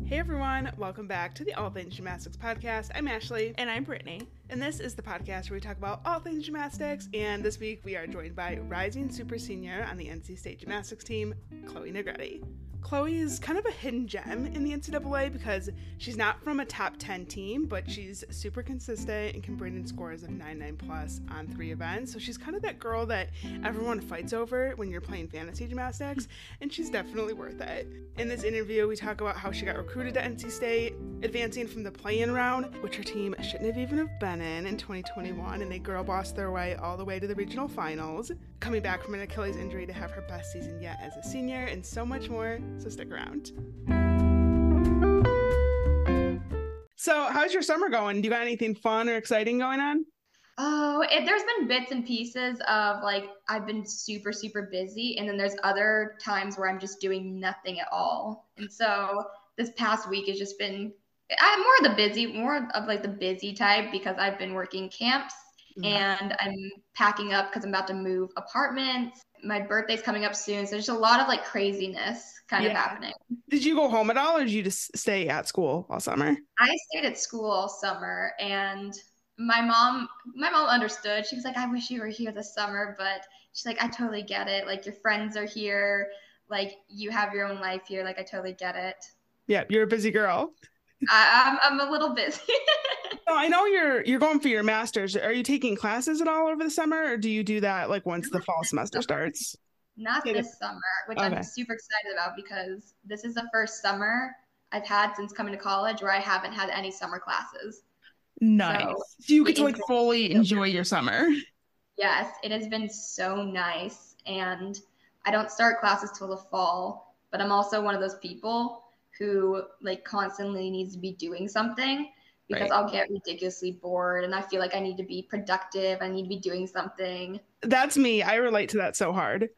Hey everyone, welcome back to the All Things Gymnastics podcast. I'm Ashley. And I'm Brittany. And this is the podcast where we talk about all things gymnastics. And this week we are joined by rising super senior on the NC State gymnastics team, Chloe Negretti. Chloe is kind of a hidden gem in the NCAA because she's not from a top 10 team, but she's super consistent and can bring in scores of 9.9 plus on 3 events. So she's kind of that girl that everyone fights over when you're playing fantasy gymnastics, and she's definitely worth it. In this interview, we talk about how she got recruited to NC State, advancing from the play-in round, which her team shouldn't have even have been in 2021, and they girl bossed their way all the way to the regional finals, coming back from an Achilles injury to have her best season yet as a senior, and so much more. So stick around. So how's your summer going? Do you got anything fun or exciting going on? There's been bits and pieces of I've been super, super busy. And then there's other times where I'm just doing nothing at all. And so this past week has just been, I'm more of the busy type because I've been working camps and I'm packing up because I'm about to move apartments. My birthday's coming up soon. So there's a lot of craziness kind of happening. Did you go home at all or did you just stay at school all summer? I stayed at school all summer, and my mom understood. She was like, I wish you were here this summer, but she's like, I totally get it. Your friends are here. You have your own life here. I totally get it. Yeah, you're a busy girl. I'm a little busy. So I know you're going for your master's. Are you taking classes at all over the summer, or do you do that once the fall semester starts? Not this summer, which I'm super excited about because this is the first summer I've had since coming to college where I haven't had any summer classes. Nice. So you get to fully enjoy your summer. Yes, it has been so nice. And I don't start classes till the fall, but I'm also one of those people who constantly needs to be doing something because I'll get ridiculously bored and I feel like I need to be productive. I need to be doing something. That's me. I relate to that so hard.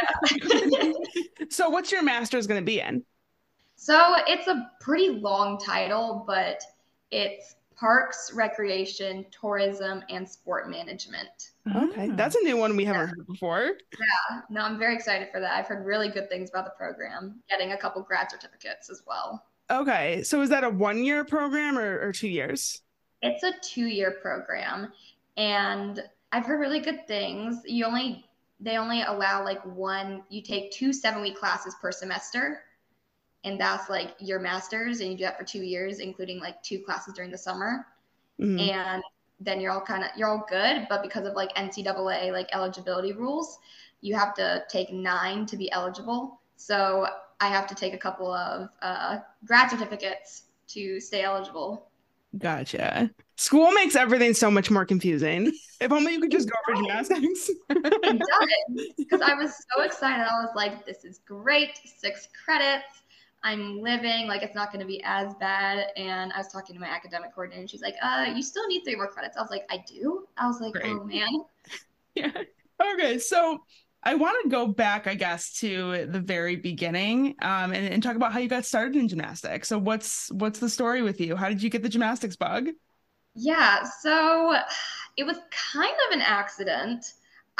Yeah. So what's your master's going to be in? So it's a pretty long title, but it's Parks, Recreation, Tourism, and Sport Management. Okay. That's a new one we haven't heard before. Yeah. No, I'm very excited for that. I've heard really good things about the program, getting a couple grad certificates as well. Okay. So is that a 1-year program or 2 years? It's a 2-year program. And I've heard really good things. They only allow you take 2 7-week classes per semester. And that's your master's, and you do that for 2 years, including 2 classes during the summer. Mm-hmm. And then you're all good. But because of NCAA eligibility rules, you have to take 9 to be eligible. So I have to take a couple of grad certificates to stay eligible. Gotcha. School makes everything so much more confusing. If only you could just go for gymnastics. It does, because I was so excited. I was like, this is great. 6 credits. I'm living, it's not going to be as bad. And I was talking to my academic coordinator, and she's like, you still need 3 more credits. I was like, I do? I was like, Great. Oh, man. Yeah. Okay, so I want to go back, I guess, to the very beginning and talk about how you got started in gymnastics. So what's the story with you? How did you get the gymnastics bug? Yeah, so it was kind of an accident.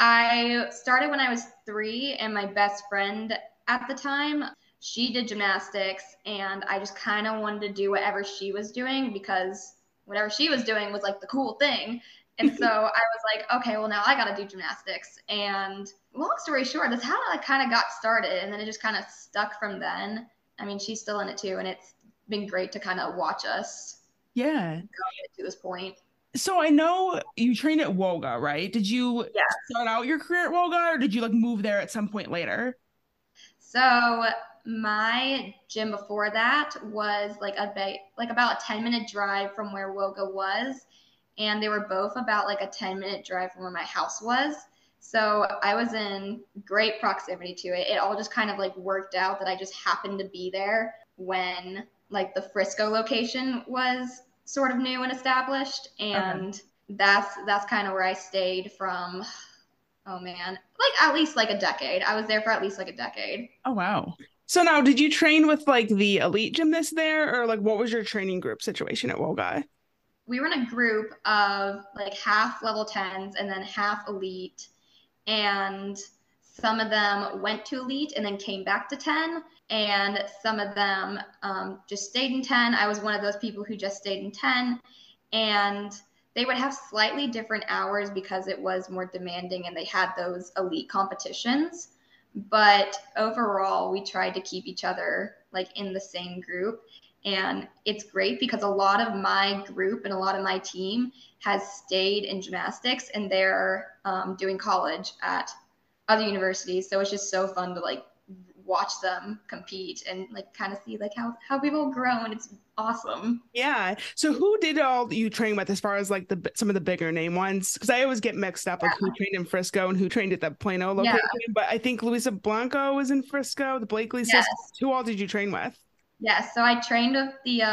I started when I was 3, and my best friend at the time, she did gymnastics, and I just kind of wanted to do whatever she was doing because whatever she was doing was the cool thing. And so I was like, okay, well, now I got to do gymnastics. And long story short, that's how I kind of got started. And then it just kind of stuck from then. I mean, she's still in it too. And it's been great to kind of watch us go to this point. So I know you trained at Woga, right? Did you start out your career at Woga, or did you move there at some point later? So my gym before that was about a 10-minute drive from where Woga was. And they were both about a 10-minute drive from where my house was. So I was in great proximity to it. It all just kind of worked out that I just happened to be there when the Frisco location was sort of new and established. And that's kind of where I stayed from, at least a decade. I was there for at least a decade. Oh, wow. So now, did you train with the elite gymnasts there, or what was your training group situation at Woga? We were in a group of half level 10s and then half elite. And Some of them went to elite and then came back to 10, and some of them just stayed in 10. I was one of those people who just stayed in 10, and they would have slightly different hours because it was more demanding and they had those elite competitions. But overall, we tried to keep each other like in the same group. And it's great because a lot of my group and a lot of my team has stayed in gymnastics, and they're doing college at other universities. So it's just so fun to like watch them compete and like kind of see like how people grow, and it's awesome. Yeah. So who did all you train with as far as like some of the bigger name ones? Because I always get mixed up like who trained in Frisco and who trained at the Plano location. But I think Luisa Blanco was in Frisco, the Blakely sisters. Who all did you train with? Yes. So I trained with the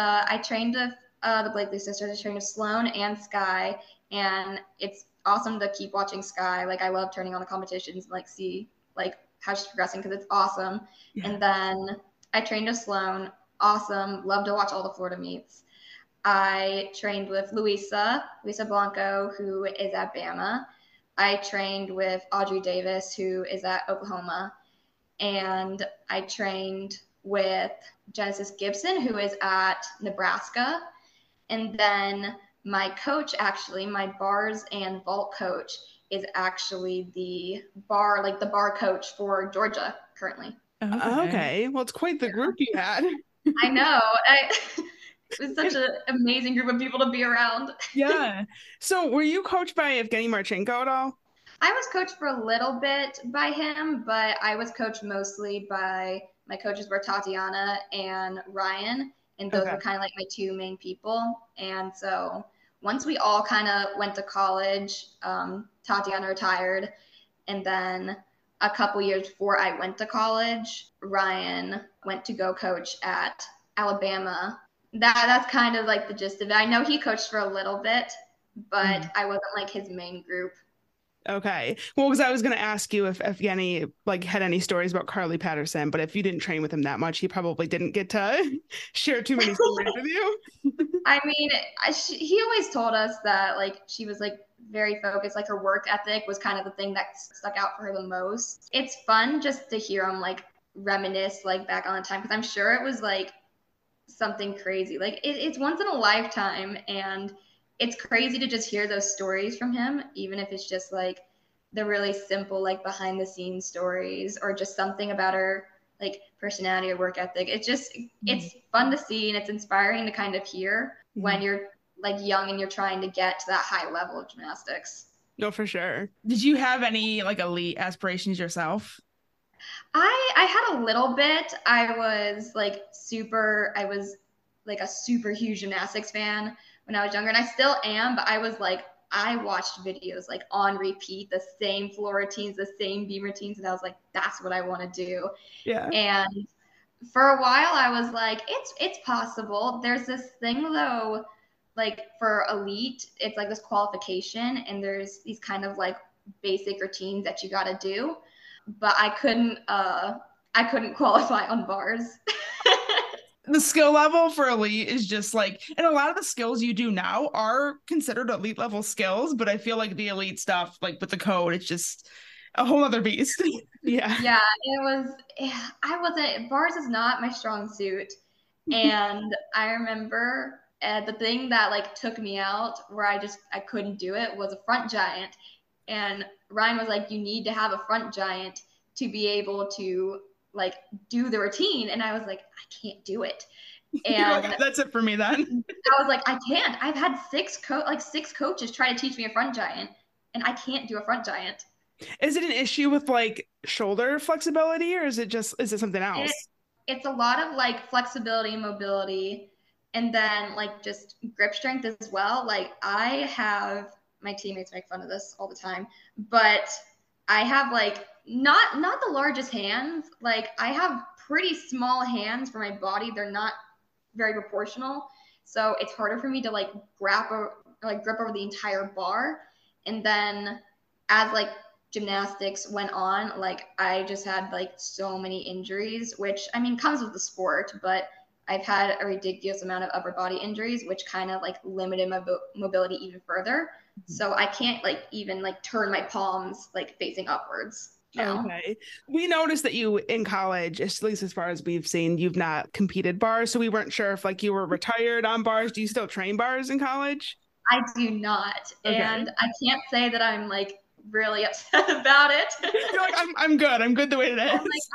Blakely sisters. I trained with Sloan and Sky, and it's awesome to keep watching Sky. Like I love turning on the competitions and like see like how she's progressing because it's awesome. Yeah. And then I trained with Sloan. Awesome. Love to watch all the Florida meets. I trained with Luisa Blanco, who is at Bama. I trained with Audrey Davis, who is at Oklahoma. And I trained with Genesis Gibson, who is at Nebraska. And then my coach, actually, my bars and vault coach, is actually the bar coach for Georgia currently. Okay. Well, it's quite the group you had. I know. It was such an amazing group of people to be around. Yeah. So were you coached by Evgeny Marchenko at all? I was coached for a little bit by him, but I was coached mostly by my coaches were Tatiana and Ryan, and those were kind of like my two main people. And so once we all kind of went to college, Tatiana retired, and then a couple years before I went to college, Ryan went to go coach at Alabama. That's kind of like the gist of it. I know he coached for a little bit, but I wasn't like his main group. Okay. Well, because I was going to ask you if Evgeny like had any stories about Carly Patterson, but if you didn't train with him that much, he probably didn't get to share too many stories with you. I mean, he always told us that like she was like very focused, like her work ethic was kind of the thing that stuck out for her the most. It's fun just to hear him like reminisce like back on the time, because I'm sure it was like something crazy. Like it's once in a lifetime, and it's crazy to just hear those stories from him, even if it's just like the really simple, like behind the scenes stories, or just something about her like personality or work ethic. It's fun to see, and it's inspiring to kind of hear when you're like young and you're trying to get to that high level of gymnastics. No, for sure. Did you have any like elite aspirations yourself? I had a little bit. I was like a super huge gymnastics fan when I was younger, and I still am, but I watched videos like on repeat, the same floor routines, the same beam routines, and I was like, that's what I want to do. Yeah. And for a while I was like, it's possible. There's this thing though, like for elite, it's like this qualification, and there's these kind of like basic routines that you got to do, but I couldn't qualify on bars. The skill level for elite is just like, and a lot of the skills you do now are considered elite level skills, but I feel like the elite stuff, like with the code, it's just a whole other beast. Yeah, bars is not my strong suit. And I remember the thing that like took me out where I couldn't do it was a front giant. And Ryan was like, you need to have a front giant to be able to like do the routine. And I was like, I can't do it. And that's it for me then. I was like, I can't. I've had six coaches try to teach me a front giant, and I can't do a front giant. Is it an issue with like shoulder flexibility, or is it something else? It's a lot of like flexibility and mobility, and then like just grip strength as well. Like my teammates make fun of this all the time, but I have like not the largest hands. Like I have pretty small hands for my body. They're not very proportional. So it's harder for me to like grip over the entire bar. And then as like gymnastics went on, like I just had like so many injuries, which I mean comes with the sport, but I've had a ridiculous amount of upper body injuries, which kind of like limited my mobility even further. So I can't like even like turn my palms like facing upwards. now. Okay. We noticed that you in college, at least as far as we've seen, you've not competed bars. So we weren't sure if like you were retired on bars. Do you still train bars in college? I do not. Okay. And I can't say that I'm like really upset about it. You're like, I'm good. I'm good the way it is.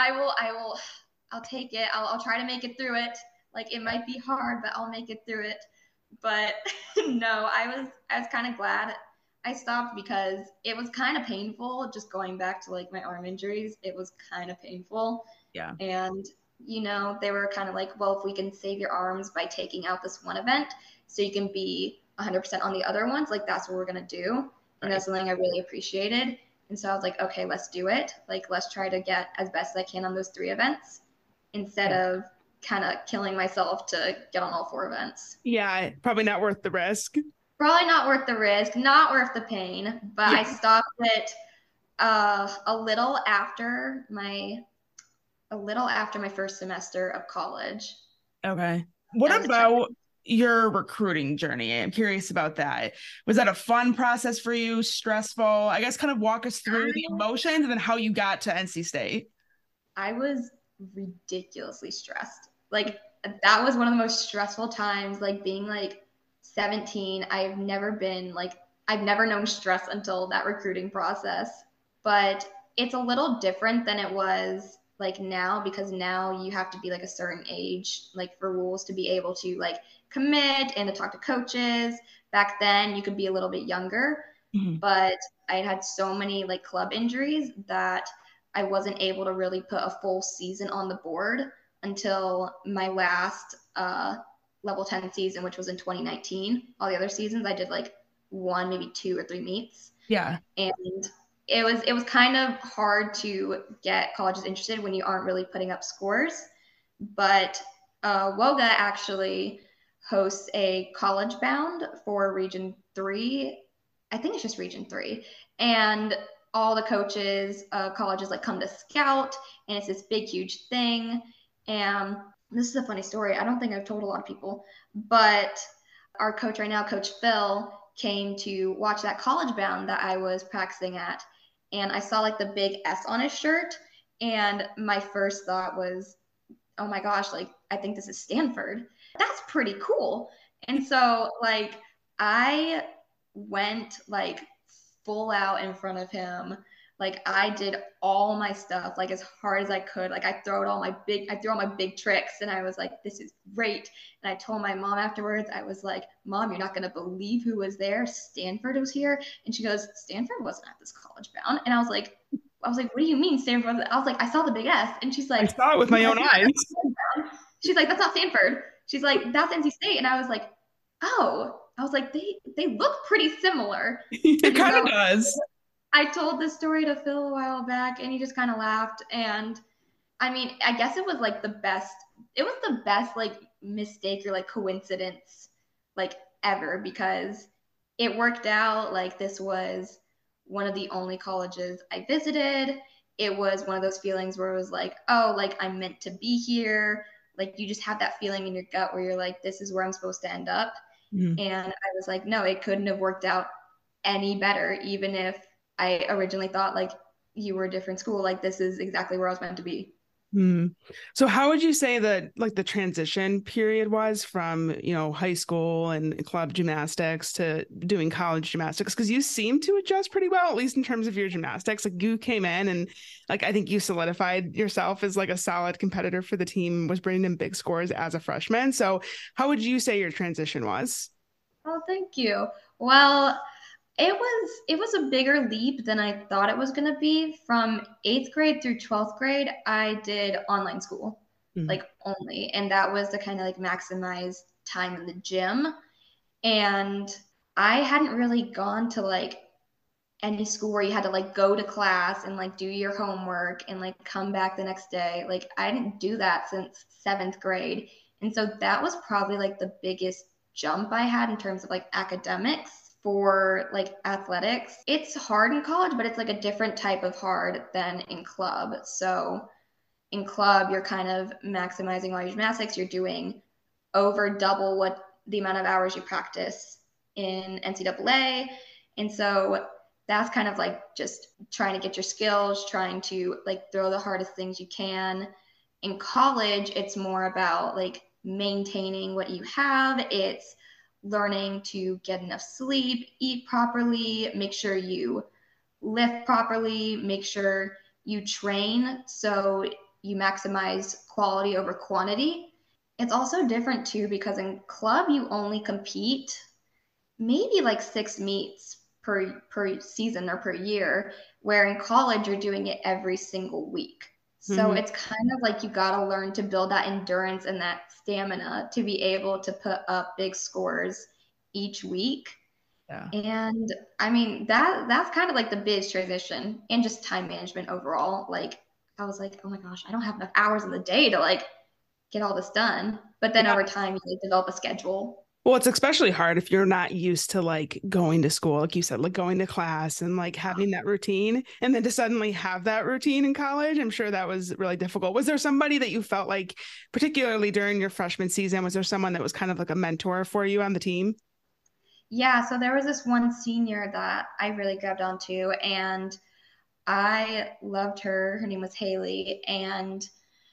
I'll take it. I'll try to make it through it. Like it might be hard, but I'll make it through it. But no, I was kind of glad I stopped because it was kind of painful just going back to like my arm injuries. It was kind of painful. Yeah. And they were kind of like, well, if we can save your arms by taking out this one event so you can be 100% on the other ones, like that's what we're going to do. And that's something I really appreciated. And so I was like, okay, let's do it. Like, let's try to get as best as I can on those 3 events instead of kind of killing myself to get on all 4 events. Yeah, probably not worth the risk. Probably not worth the risk, not worth the pain. But I stopped it a little after my first semester of college. Okay. What about your recruiting journey? I'm curious about that. Was that a fun process for you? Stressful? I guess kind of walk us through the emotions and then how you got to NC State. I was ridiculously stressed. Like that was one of the most stressful times, like being like 17. I've never known stress until that recruiting process. But it's a little different than it was like now, because now you have to be like a certain age, like for rules to be able to like commit and to talk to coaches. Back then you could be a little bit younger, but I had so many like club injuries that I wasn't able to really put a full season on the board until my last level 10 season, which was in 2019. All the other seasons I did like 1, maybe 2 or 3 meets. Yeah. And it was kind of hard to get colleges interested when you aren't really putting up scores. But WOGA actually hosts a college bound for Region 3. I think it's just Region 3. And all the coaches, colleges like come to scout, and it's this big, huge thing. And this is a funny story. I don't think I've told a lot of people, but our coach right now, Coach Phil, came to watch that college bound that I was practicing at. And I saw like the big S on his shirt. And my first thought was, oh my gosh, like I think this is Stanford. That's pretty cool. And so like I went like full out in front of him. Like I did all my stuff like as hard as I could. Like I threw all my big tricks, and I was like, this is great. And I told my mom afterwards, I was like, Mom, you're not going to believe who was there. Stanford was here. And she goes, Stanford wasn't at this college bound. And I was like, what do you mean Stanford? I was like, I saw the big S. And she's like, I saw it with my own eyes. She's like, that's not Stanford. She's like, that's NC State. And I was like, oh, I was like, they look pretty similar. It kind of does. I told this story to Phil a while back, and he just kind of laughed. And I mean, I guess it was like the best like mistake or like coincidence like ever, because it worked out. Like this was one of the only colleges I visited. It was one of those feelings where it was like, oh, like I'm meant to be here. Like you just have that feeling in your gut where you're like, this is where I'm supposed to end up. And I was like, no, it couldn't have worked out any better, even if I originally thought like you were a different school. Like this is exactly where I was meant to be. So how would you say that like the transition period was from, high school and club gymnastics to doing college gymnastics? Because you seem to adjust pretty well, at least in terms of your gymnastics. Like you came in and like I think you solidified yourself as like a solid competitor for the team, was bringing in big scores as a freshman. So how would you say your transition was? Oh, thank you. Well, it was a bigger leap than I thought it was going to be. From 8th grade through 12th grade, I did online school, like only. And that was to kind of like maximize time in the gym. And I hadn't really gone to like any school where you had to like go to class and like do your homework and like come back the next day. Like I didn't do that since 7th grade. And so that was probably like the biggest jump I had in terms of like academics. For like athletics, it's hard in college, but it's like a different type of hard than in club. So in club, you're kind of maximizing all your gymnastics. You're doing over double what the amount of hours you practice in NCAA. And so that's kind of like just trying to get your skills, trying to like throw the hardest things you can. In college, it's more about like maintaining what you have. It's learning to get enough sleep, eat properly, make sure you lift properly, make sure you train so you maximize quality over quantity. It's also different too because in club you only compete maybe like 6 meets per season or per year, where in college you're doing it every single week. So it's kind of like you got to learn to build that endurance and that stamina to be able to put up big scores each week. Yeah. And I mean, that's kind of like the biggest transition and just time management overall. Like I was like, oh my gosh, I don't have enough hours in the day to like get all this done. But then over time, you like, develop a schedule. Well, it's especially hard if you're not used to like going to school, like you said, like going to class and like having that routine. And then to suddenly have that routine in college, I'm sure that was really difficult. Was there somebody that you felt like, particularly during your freshman season, was there someone that was kind of like a mentor for you on the team? Yeah, so there was this one senior that I really grabbed onto, and I loved her. Her name was Haley, and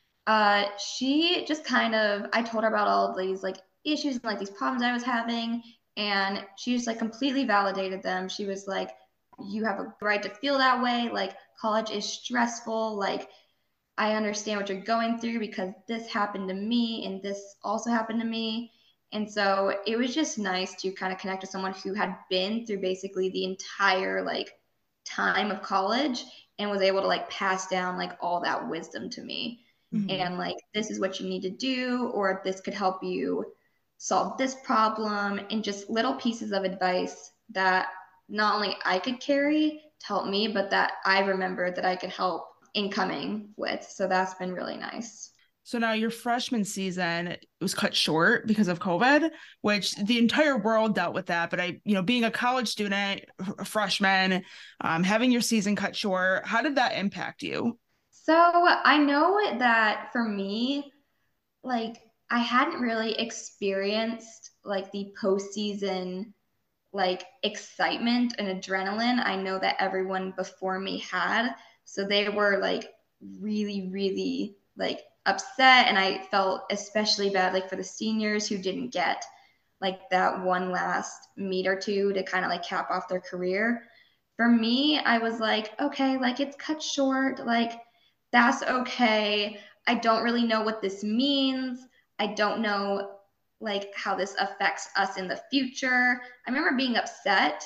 she just kind of, I told her about all of these like issues and like these problems I was having, and she just like completely validated them. She was like, you have a right to feel that way. Like college is stressful. Like I understand what you're going through because this happened to me and this also happened to me. And so it was just nice to kind of connect with someone who had been through basically the entire like time of college and was able to like pass down like all that wisdom to me. And like, this is what you need to do, or this could help you solve this problem, and just little pieces of advice that not only I could carry to help me, but that I remember that I could help incoming with. So that's been really nice. So now your freshman season was cut short because of COVID, which the entire world dealt with that. But being a college student, a freshman, having your season cut short, how did that impact you? So I know that for me, like I hadn't really experienced like the postseason like excitement and adrenaline I know that everyone before me had. So they were like really, really like upset, and I felt especially bad like for the seniors who didn't get like that one last meet or two to kind of like cap off their career. For me, I was like, okay, like it's cut short, like that's okay. I don't really know what this means. I don't know like how this affects us in the future. I remember being upset,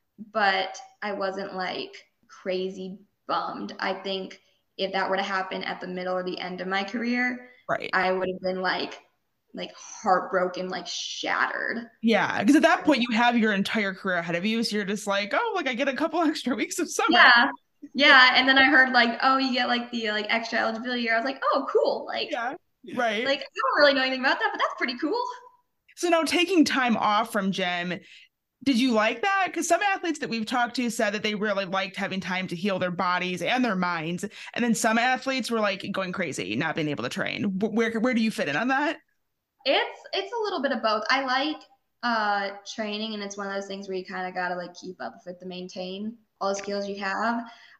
but I wasn't like crazy bummed. I think if that were to happen at the middle or the end of my career, Right. I would have been like heartbroken, like shattered. Yeah, because at that point you have your entire career ahead of you, so you're just like, oh, like I get a couple extra weeks of summer. Yeah. And then I heard like, oh, you get like the like extra eligibility year. I was like, oh, cool. Like, yeah, right. Like I don't really know anything about that, but that's pretty cool. So now taking time off from gym, did you like that? Because some athletes that we've talked to said that they really liked having time to heal their bodies and their minds. And then some athletes were like going crazy, not being able to train. Where do you fit in on that? It's a little bit of both. I like training, and it's one of those things where you kind of gotta like keep up with it to maintain all the skills you have.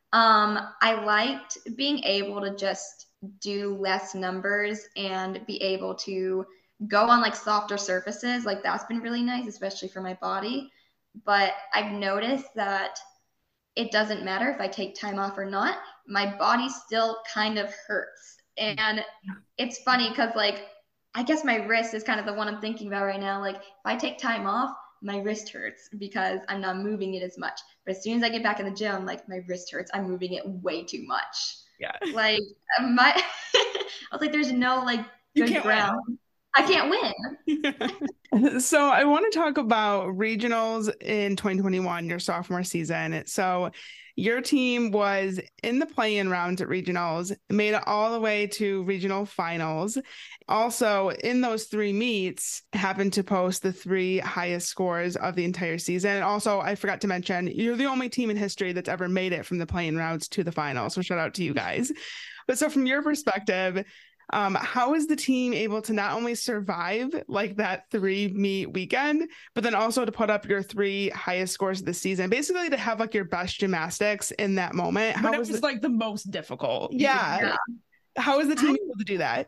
I liked being able to just do less numbers and be able to go on like softer surfaces. Like that's been really nice, especially for my body. But I've noticed that it doesn't matter if I take time off or not, my body still kind of hurts. And it's funny because like I guess my wrist is kind of the one I'm thinking about right now. Like if I take time off, my wrist hurts because I'm not moving it as much. But as soon as I get back in the gym, like my wrist hurts. I'm moving it way too much. Yeah. Like I was like, there's no like good ground. Win. I can't win. So I want to talk about regionals in 2021, your sophomore season. So your team was in the play-in rounds at regionals, made it all the way to regional finals. Also, in those 3 meets, happened to post the 3 highest scores of the entire season. And also, I forgot to mention, you're the only team in history that's ever made it from the play-in rounds to the finals. So shout out to you guys. But so from your perspective, How is the team able to not only survive like that 3-meet weekend, but then also to put up your 3 highest scores of the season? Basically, to have like your best gymnastics in that moment. But it was like the most difficult. Yeah. How is the team able to do that?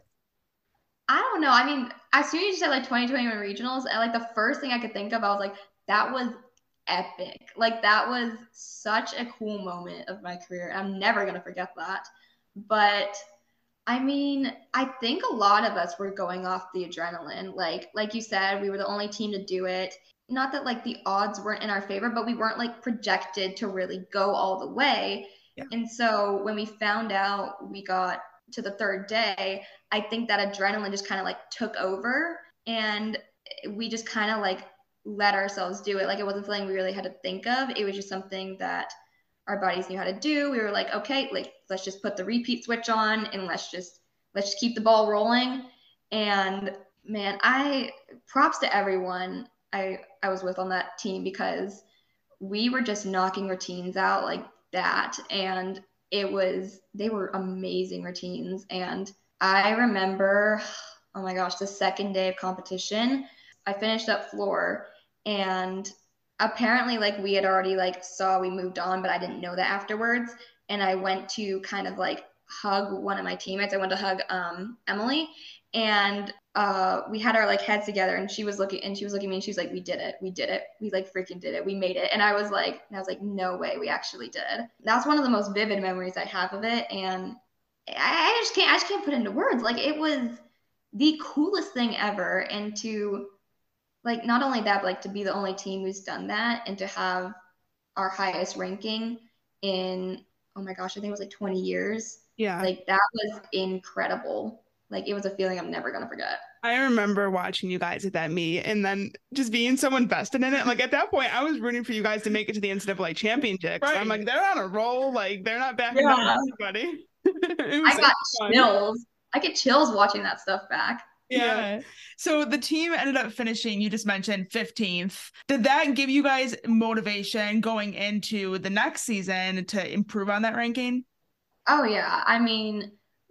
I don't know. I mean, as soon as you said like 2021 regionals, and like the first thing I could think of, I was like, that was epic. Like that was such a cool moment of my career. I'm never gonna forget that. But I mean, I think a lot of us were going off the adrenaline. Like you said, we were the only team to do it. Not that like the odds weren't in our favor, but we weren't like projected to really go all the way. Yeah. And so when we found out we got to the third day, I think that adrenaline just kind of like took over, and we just kind of like let ourselves do it. Like it wasn't something we really had to think of. It was just something that our bodies knew how to do. We were like, okay, like let's just put the repeat switch on and let's just keep the ball rolling. And man, I props to everyone I was with on that team, because we were just knocking routines out like that, and they were amazing routines. And I remember, oh my gosh, the second day of competition, I finished up floor, and apparently like we had already like saw we moved on, but I didn't know that afterwards. And I went to kind of like hug one of my teammates. I went to hug Emily, and we had our like heads together, and she was looking at me, and she was like, we did it, we like freaking did it, we made it. And I was like, no way, we actually did. That's one of the most vivid memories I have of it, and I just can't put into words. Like it was the coolest thing ever. And to like not only that, but like to be the only team who's done that, and to have our highest ranking in, oh my gosh, I think it was like 20 years. Yeah. Like that was incredible. Like it was a feeling I'm never gonna forget. I remember watching you guys at that meet and then just being so invested in it. Like at that point, I was rooting for you guys to make it to the NCAA championships. Right. I'm like, they're on a roll. Like they're not backing down anybody. I got chills. I get chills watching that stuff back. Yeah. So the team ended up finishing, you just mentioned 15th. Did that give you guys motivation going into the next season to improve on that ranking? Oh yeah. I mean,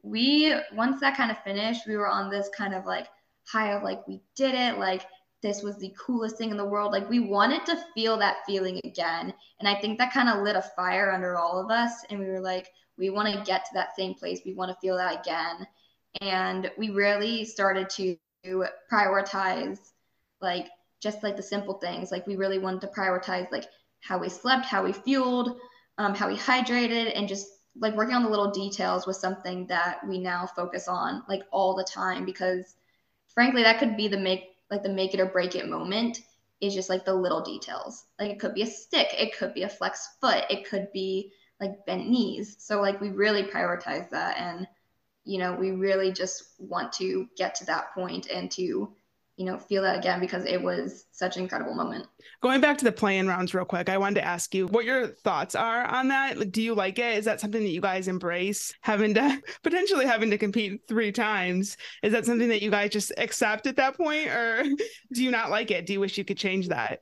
once that kind of finished, we were on this kind of like high of like, we did it. Like this was the coolest thing in the world. Like we wanted to feel that feeling again. And I think that kind of lit a fire under all of us. And we were like, we want to get to that same place. We want to feel that again. And we really started to prioritize like just like the simple things. Like we really wanted to prioritize like how we slept, how we fueled, how we hydrated, and just like working on the little details was something that we now focus on like all the time, because frankly that could be the make it or break it moment, is just like the little details. Like it could be a stick, it could be a flex foot, it could be like bent knees. So like we really prioritize that, and you know, we really just want to get to that point and to, you know, feel that again, because it was such an incredible moment. Going back to the play-in rounds real quick, I wanted to ask you what your thoughts are on that. Like, do you like it? Is that something that you guys embrace, potentially having to compete 3 times? Is that something that you guys just accept at that point, or do you not like it? Do you wish you could change that?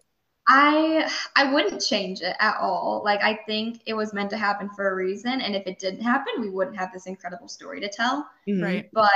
I wouldn't change it at all. Like I think it was meant to happen for a reason, and if it didn't happen, we wouldn't have this incredible story to tell. Right. But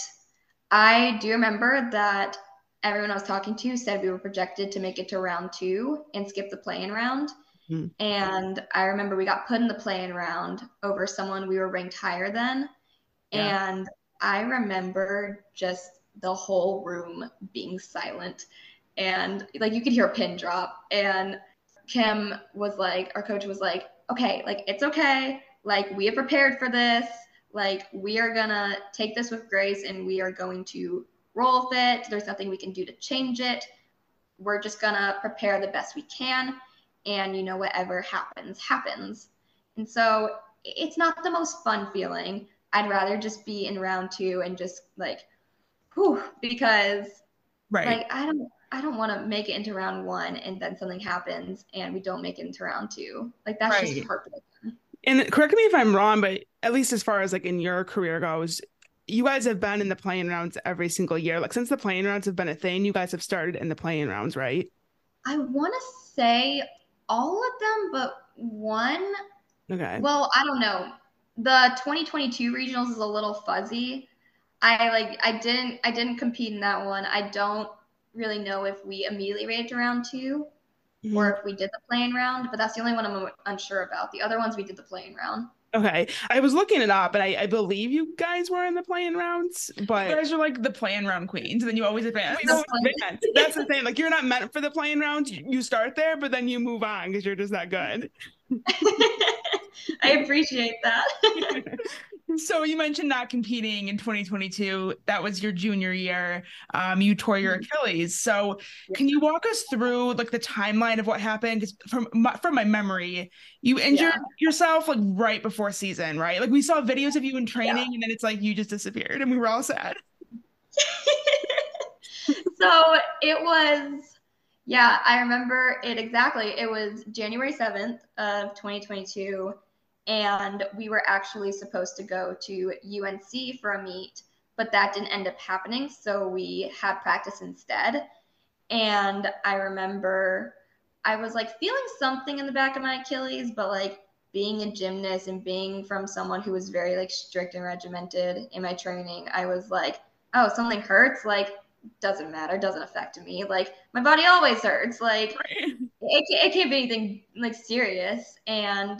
I do remember that everyone I was talking to said we were projected to make it to round 2 and skip the play-in round. Mm-hmm. And I remember we got put in the play-in round over someone we were ranked higher than. Yeah. And I remember just the whole room being silent. And like you could hear a pin drop, and Kim was like, our coach was like, okay, like it's okay, like we have prepared for this, like we are gonna take this with grace and we are going to roll with it. There's nothing we can do to change it. We're just gonna prepare the best we can, and you know, whatever happens. And so it's not the most fun feeling. I'd rather just be in round 2 and just like because like I don't want to make it into round 1 and then something happens and we don't make it into round 2. Like that's just heartbreaking. And correct me if I'm wrong, but at least as far as like in your career goes, you guys have been in the play-in rounds every single year. Like since the play-in rounds have been a thing, you guys have started in the play-in rounds, right? I want to say all of them, but one. Okay. Well, I don't know. The 2022 regionals is a little fuzzy. I didn't compete in that one. I don't really know if we immediately made it to round two or Mhm. if we did the playing round, but that's the only one I'm unsure about. The other ones we did the playing round. Okay. I was looking it up, and I believe you guys were in the playing rounds, You but guys are like the playing round queens, and then you always advance. we The always advance. That's the thing. Like you're not meant for the playing rounds. You start there, but then you move on because you're just that good. I appreciate that. So you mentioned not competing in 2022. That was your junior year. You tore your Achilles. So can you walk us through like the timeline of what happened? Because from my memory, you injured Yeah. yourself like right before season, right? Like we saw videos of you in training, and then it's like you just disappeared, and we were all sad. So it was, yeah, I remember it exactly. It was January 7th of 2022, and we were actually supposed to go to UNC for a meet, but that didn't end up happening. So we had practice instead. And I remember I was like feeling something in the back of my Achilles, but like being a gymnast and being from someone who was very like strict and regimented in my training, I was like, oh, something hurts. Like, doesn't matter, doesn't affect me. Like, my body always hurts. Like, Right. it can't be anything like serious. And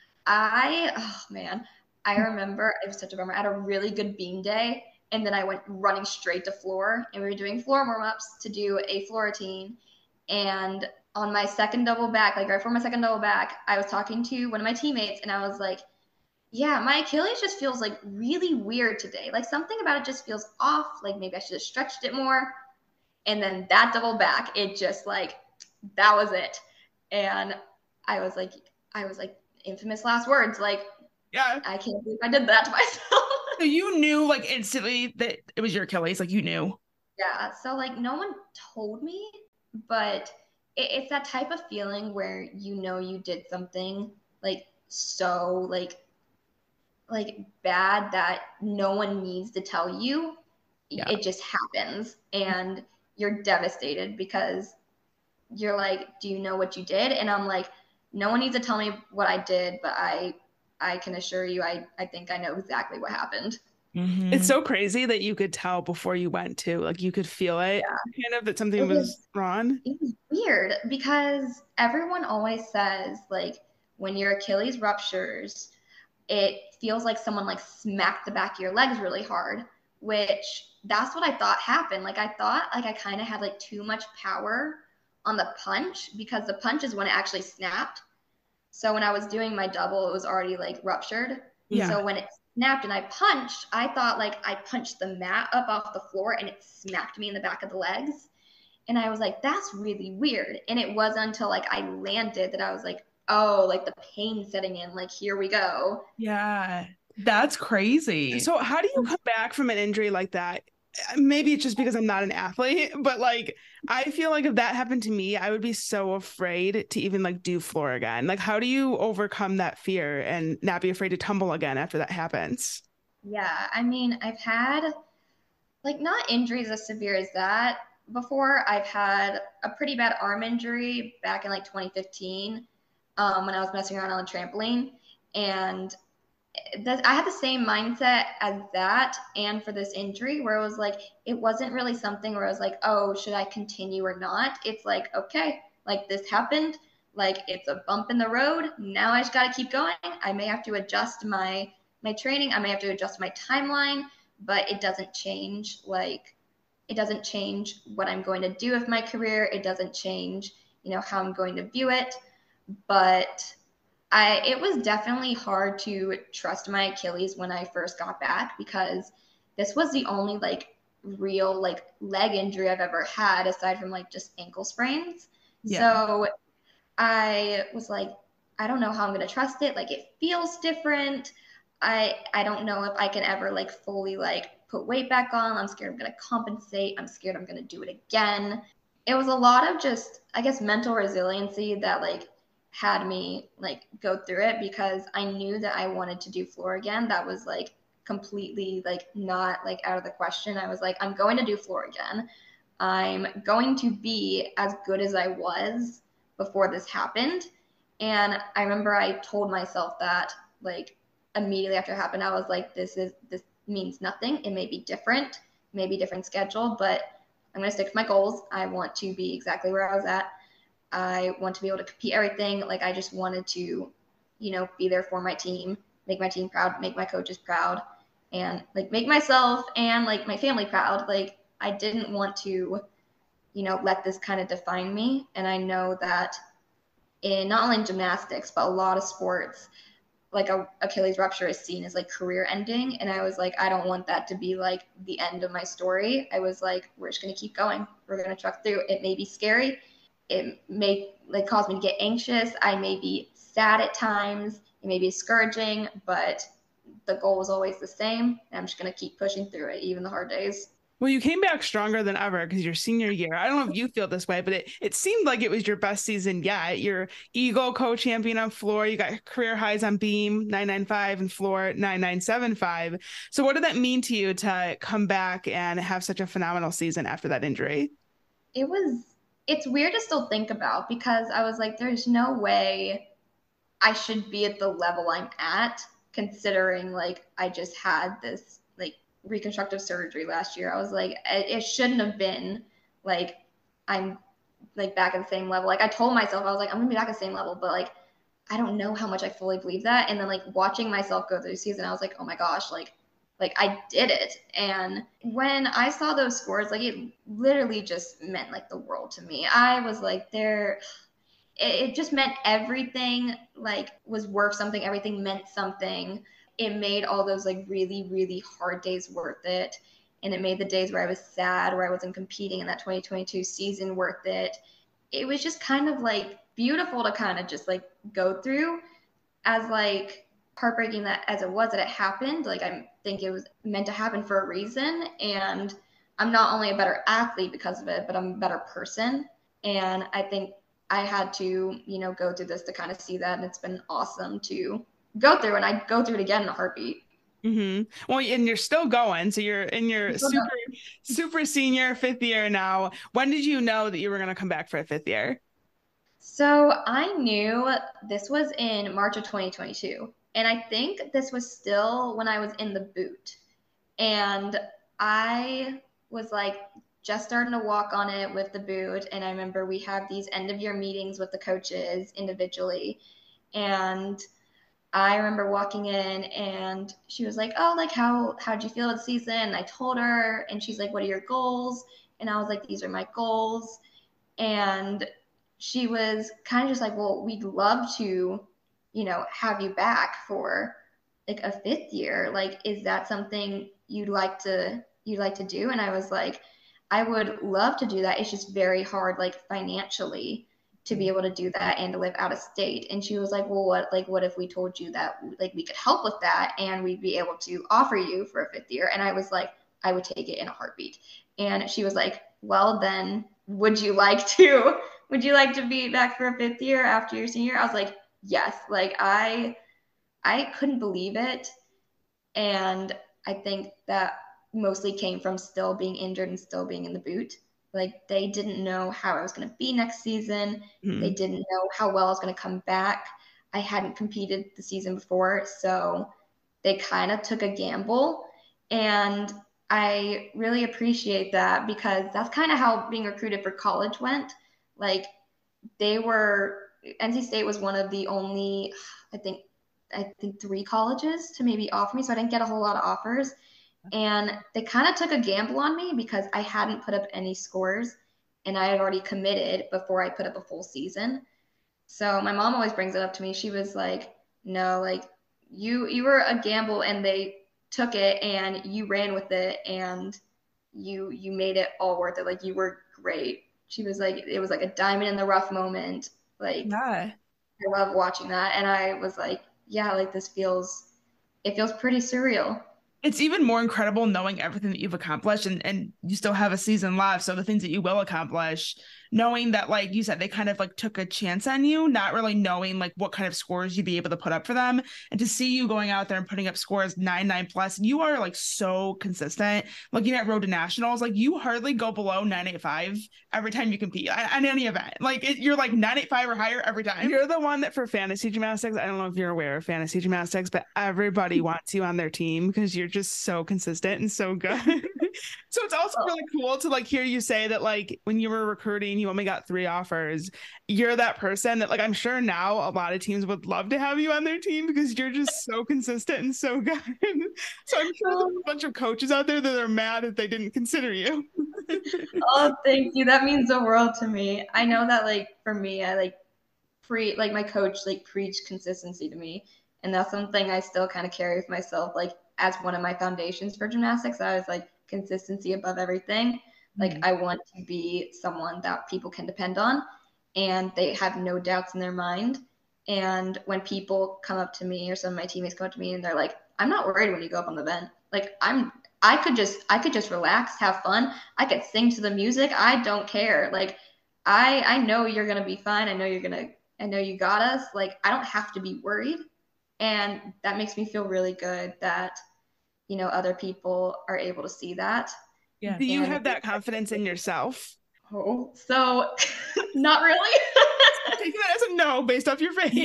oh man, I remember it was such a bummer. I had a really good beam day, and then I went running straight to floor, and we were doing floor warm ups to do a floor routine. And on my second double back, like right before my second double back, I was talking to one of my teammates, and I was like, "Yeah, my Achilles just feels like really weird today. Like something about it just feels off. Like maybe I should have stretched it more." And then that double back, it just like that was it. And I was like, infamous last words. Like, Yeah. I can't believe I did that to myself. So you knew like instantly that it was your Achilles, like you knew. Yeah. So like no one told me, but it's that type of feeling where you know you did something like so like bad that no one needs to tell you. Yeah. It just happens and you're devastated because you're like, do you know what you did? And I'm like, no one needs to tell me what I did, but I can assure you I think I know exactly what happened. It's Mhm. so crazy that you could tell before you went to, like you could feel it Yeah. kind of that something It was was wrong. it was weird because everyone always says like when your Achilles ruptures, it feels like someone like smacked the back of your legs really hard, which that's what I thought happened. Like I thought like I kind of had like too much power on the punch because the punch is when it actually snapped. So when I was doing my double, it was already like ruptured. Yeah. So when it snapped and I punched, I thought like I punched the mat up off the floor and it smacked me in the back of the legs. And I was like, that's really weird. And it wasn't until like I landed that I was like, oh, like the pain setting in, like here we go. Yeah. That's crazy. So how do you come back from an injury like that? Maybe it's just because I'm not an athlete, but like I feel like if that happened to me, I would be so afraid to even like do floor again. Like how do you overcome that fear and not be afraid to tumble again after that happens? Yeah, I mean, I've had like not injuries as severe as that before. I've had a pretty bad arm injury back in like 2015 when I was messing around on a trampoline. And I had the same mindset as that and for this injury where it was like it wasn't really something where I was like, oh, should I continue or not? It's like, okay, like this happened, like it's a bump in the road. Now I just got to keep going. I may have to adjust my training. I may have to adjust my timeline, but it doesn't change it doesn't change what I'm going to do with my career. It doesn't change, how I'm going to view it. But it was definitely hard to trust my Achilles when I first got back because this was the only like real like leg injury I've ever had aside from like just ankle sprains. Yeah. So I was like, I don't know how I'm gonna trust it. Like it feels different. I don't know if I can ever like fully like put weight back on. I'm scared I'm gonna compensate. I'm scared I'm gonna do it again. It was a lot of just I guess mental resiliency that like had me like go through it because I knew that I wanted to do floor again. That was like completely like not like out of the question. I was like, I'm going to do floor again. I'm going to be as good as I was before this happened. And I remember I told myself that like immediately after it happened, I was like, means nothing. It may be different, maybe different schedule, but I'm going to stick to my goals. I want to be exactly where I was at. I want to be able to compete everything. Like, I just wanted to, be there for my team, make my team proud, make my coaches proud, and like make myself and like my family proud. Like, I didn't want to, let this kind of define me. And I know that in not only in gymnastics, but a lot of sports, like a Achilles rupture is seen as like career ending. And I was like, I don't want that to be like the end of my story. I was like, we're just going to keep going. We're going to truck through. It may be scary. It may like cause me to get anxious. I may be sad at times. It may be discouraging, but the goal was always the same. And I'm just going to keep pushing through it, even the hard days. Well, you came back stronger than ever because your senior year, I don't know if you feel this way, but it seemed like it was your best season yet. You're Eagle co-champion on floor. You got career highs on beam, 995, and floor, 9975. So what did that mean to you to come back and have such a phenomenal season after that injury? It's weird to still think about because I was like, there's no way I should be at the level I'm at, considering like I just had this like reconstructive surgery last year. I was like, it shouldn't have been like I'm like back at the same level. Like, I told myself, I was like, I'm gonna be back at the same level, but like I don't know how much I fully believe that. And then like watching myself go through the season, I was like, oh my gosh, like I did it. And when I saw those scores, like it literally just meant like the world to me. I was like, it just meant everything like was worth something. Everything meant something. It made all those like really, really hard days worth it. And it made the days where I was sad, where I wasn't competing in that 2022 season worth it. It was just kind of like beautiful to kind of just like go through, as like heartbreaking that as it was that it happened. Like, I think it was meant to happen for a reason. And I'm not only a better athlete because of it, but I'm a better person. And I think I had to, go through this to kind of see that. And it's been awesome to go through, and I go through it again in a heartbeat. Mm-hmm. Well, and you're still going. So you're in your super senior 5th year now. When did you know that you were going to come back for a 5th year? So I knew this was in March of 2022. And I think this was still when I was in the boot. And I was like just starting to walk on it with the boot. And I remember we have these end of year meetings with the coaches individually. And I remember walking in and she was like, oh, like how'd you feel this season? And I told her, and she's like, what are your goals? And I was like, these are my goals. And she was kind of just like, well, we'd love to, have you back for like a 5th year. Like, is that something you'd like to do? And I was like, I would love to do that. It's just very hard, like financially, to be able to do that and to live out of state. And she was like, well, what if we told you that like we could help with that and we'd be able to offer you for a 5th year? And I was like, I would take it in a heartbeat. And she was like, well, then would you like to be back for a 5th year after your senior? I was like, yes. Like I couldn't believe it. And I think that mostly came from still being injured and still being in the boot. Like, they didn't know how I was going to be next season. Mm-hmm. They didn't know how well I was going to come back. I hadn't competed the season before, so they kind of took a gamble. And I really appreciate that, because that's kind of how being recruited for college went. Like, NC State was one of the only, I think 3 colleges to maybe offer me, so I didn't get a whole lot of offers. And they kind of took a gamble on me because I hadn't put up any scores and I had already committed before I put up a full season. So my mom always brings it up to me. She was like, no, like you were a gamble and they took it and you ran with it and you made it all worth it. Like, you were great. She was like, it was like a diamond in the rough moment. Like, yeah. I love watching that. And I was like, yeah, like it feels pretty surreal. It's even more incredible knowing everything that you've accomplished and you still have a season left. So the things that you will accomplish, knowing that, like you said, they kind of like took a chance on you, not really knowing like what kind of scores you'd be able to put up for them. And to see you going out there and putting up scores 9.9+, and you are like so consistent. Looking at Road to Nationals, like you hardly go below 9.85 every time you compete on any event. Like you're like 9.85 or higher every time. You're the one that for fantasy gymnastics, I don't know if you're aware of fantasy gymnastics, but everybody wants you on their team because you're just so consistent and so good. So it's also really cool to like hear you say that like when you were recruiting, you only got 3 offers. You're that person that like I'm sure now a lot of teams would love to have you on their team because you're just so consistent and so good. So I'm sure there's a bunch of coaches out there that are mad that they didn't consider you. Oh, thank you. That means the world to me. I know that like for me, I like my coach like preached consistency to me, and that's something I still kind of carry with myself like as one of my foundations for gymnastics. I was like consistency above everything. Like I want to be someone that people can depend on and they have no doubts in their mind. And when people come up to me or some of my teammates come up to me and they're like, I'm not worried when you go up on the vent. Like I could just relax, have fun. I could sing to the music. I don't care. Like I know you're going to be fine. I know you got us. Like I don't have to be worried. And that makes me feel really good that, you know, other people are able to see that. Yeah. Do you have that confidence in yourself? Oh, so not really. Take that as a no based off your face.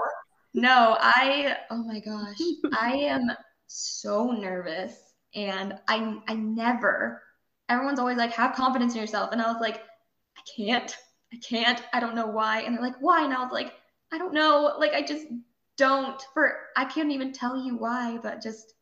No, oh my gosh, I am so nervous and I never, everyone's always like, have confidence in yourself. And I was like, I can't, I don't know why. And they're like, why? And I was like, I don't know. Like, I just don't I can't even tell you why, but just,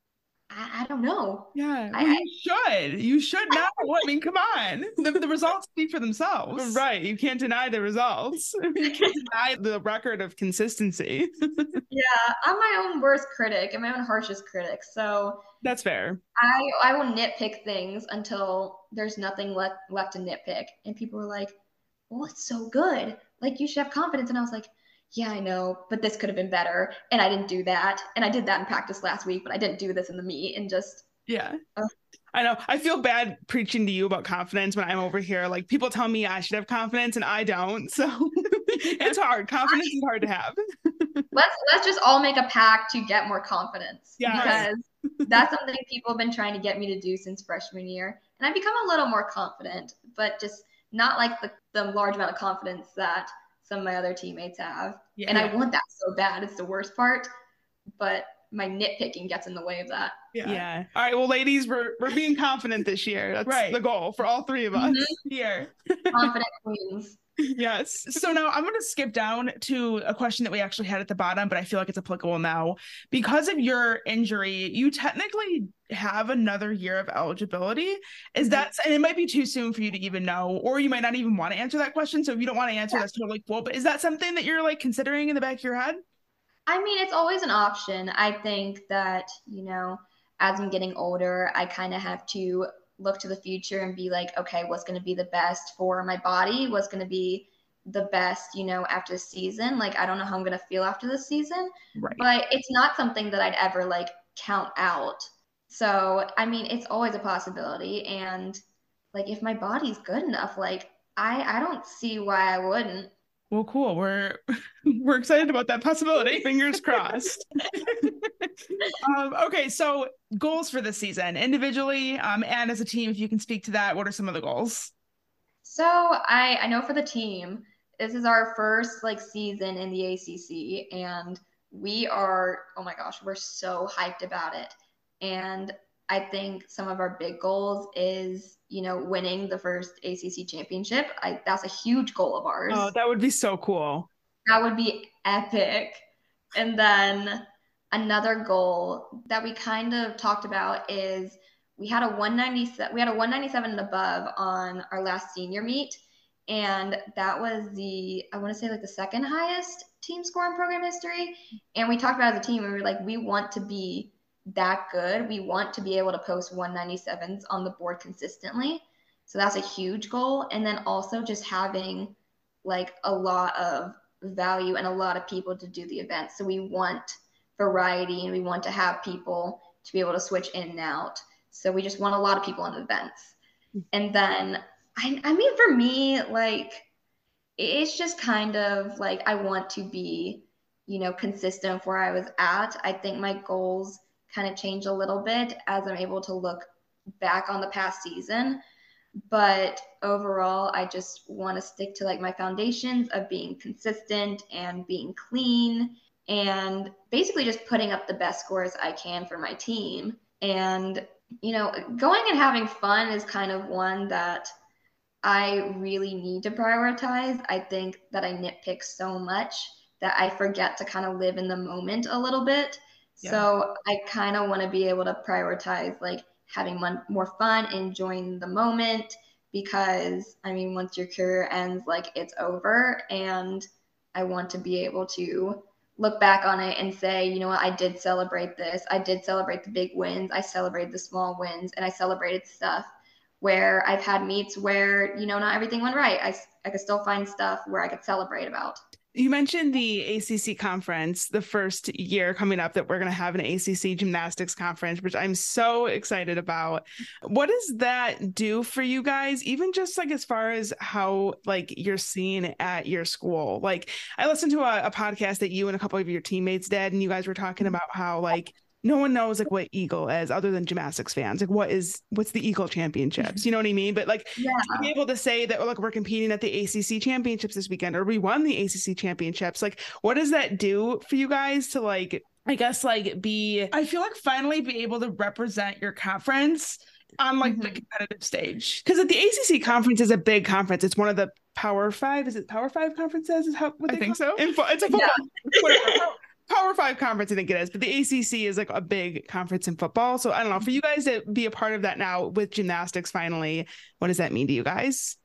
I don't know. Yeah, well, you should know. I mean, come on. The results speak for themselves. Right. You can't deny the results. You can't deny the record of consistency. Yeah, I'm my own worst critic and my own harshest critic. So that's fair. I will nitpick things until there's nothing left to nitpick. And people were like, well, it's so good. Like, you should have confidence. And I was like, yeah, I know, but this could have been better. And I didn't do that. And I did that in practice last week, but I didn't do this in the meet and just. Yeah. I know. I feel bad preaching to you about confidence when I'm over here. Like people tell me I should have confidence and I don't. So it's hard. Confidence is hard to have. Let's just all make a pact to get more confidence. Yeah. Because that's something people have been trying to get me to do since freshman year. And I've become a little more confident, but just not like the large amount of confidence that some of my other teammates have. Yeah. And I want that so bad. It's the worst part, but my nitpicking gets in the way of that. Yeah. All right. Well, ladies, we're being confident this year. That's the goal for all 3 of us here. Confident queens. Yes. So now I'm going to skip down to a question that we actually had at the bottom, but I feel like it's applicable now. Because of your injury, you technically have another year of eligibility. Is that, and it might be too soon for you to even know, or you might not even want to answer that question. So if you don't want to answer, that's totally cool. But is that something that you're like considering in the back of your head? I mean, it's always an option. I think that, you know, as I'm getting older, I kind of have to look to the future and be like, okay, what's going to be the best for my body? What's going to be the best, you know, after the season? Like, I don't know how I'm going to feel after the season, but it's not something that I'd ever like count out. So, I mean, it's always a possibility. And like, if my body's good enough, like I don't see why I wouldn't. Well, cool. We're excited about that possibility. Fingers crossed. Okay, so goals for this season, individually and as a team, if you can speak to that, what are some of the goals? So I know for the team, this is our first like season in the ACC, and we are, oh my gosh, we're so hyped about it. And I think some of our big goals is, you know, winning the first ACC championship. That's a huge goal of ours. Oh, that would be so cool. That would be epic. And then another goal that we kind of talked about is we had a 197 and above on our last senior meet. And that was I want to say like the second highest team score in program history. And we talked about it as a team and we were like, we want to be that good. We want to be able to post 197s on the board consistently. So that's a huge goal. And then also just having like a lot of value and a lot of people to do the event. So we want variety and we want to have people to be able to switch in and out. So we just want a lot of people on events. And then, I mean, for me, like, it's just kind of like I want to be, you know, consistent where I was at. I think my goals kind of change a little bit as I'm able to look back on the past season. But overall, I just want to stick to like my foundations of being consistent and being clean and basically just putting up the best scores I can for my team And, going and having fun is kind of one that I really need to prioritize. I think that I nitpick so much that I forget to kind of live in the moment a little bit. Yeah. So I kind of want to be able to prioritize like having more fun, enjoying the moment, because once your career ends, like it's over. And I want to be able to look back on it and say, you know what, I did celebrate this. I did celebrate the big wins. I celebrated the small wins, and I celebrated stuff where I've had meets where, not everything went right. I could still find stuff where I could celebrate about. You mentioned the ACC conference, the first year coming up that we're going to have an ACC gymnastics conference, which I'm so excited about. What does that do for you guys? Even just like as far as how like you're seen at your school? Like I listened to a podcast that you and a couple of your teammates did, and you guys were talking about how like no one knows like what Eagle is other than gymnastics fans. Like what's the Eagle Championships? You know what I mean? But like to be able to say that like we're competing at the ACC Championships this weekend, or we won the ACC Championships, like what does that do for you guys to like, I guess like I feel like finally be able to represent your conference on like the competitive stage? Because at the ACC conference is a big conference. It's one of the Power Five. Is it Power Five conferences? Is how I think so. It's a football. Whatever. Power Five conference, I think it is, but the ACC is like a big conference in football. So I don't know, for you guys to be a part of that now with gymnastics finally, what does that mean to you guys?